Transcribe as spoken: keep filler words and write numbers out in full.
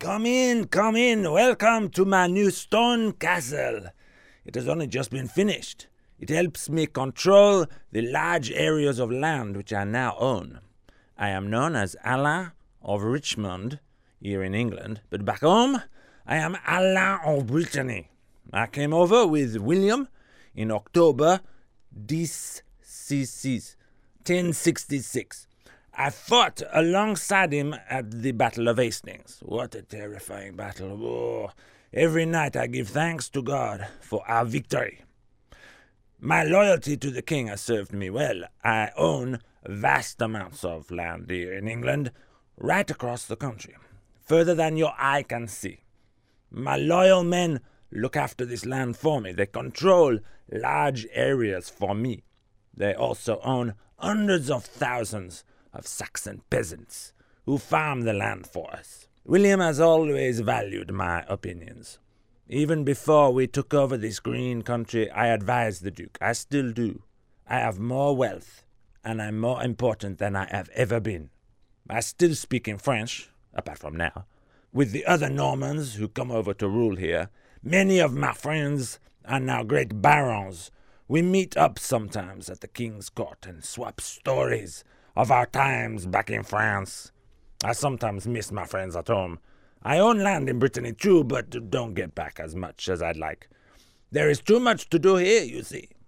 Come in, come in. Welcome to my new stone castle. It has only just been finished. It helps me control the large areas of land which I now own. I am known as Alain of Richmond here in England, but back home, I am Alain of Brittany. I came over with William in October ten sixty-six. I fought alongside him at the Battle of Hastings. What a terrifying battle. Oh, every night I give thanks to God for our victory. My loyalty to the king has served me well. I own vast amounts of land here in England, right across the country, further than your eye can see. My loyal men look after this land for me. They control large areas for me. They also own hundreds of thousands of Saxon peasants who farm the land for us. William has always valued my opinions. Even before we took over this green country, I advised the Duke. I still do. I have more wealth, and I'm more important than I have ever been. I still speak in French, apart from now, with the other Normans who come over to rule here. Many of my friends are now great barons. We meet up sometimes at the king's court and swap stories of our times back in France. I sometimes miss my friends at home. I own land in Brittany too, but don't get back as much as I'd like. There is too much to do here, you see.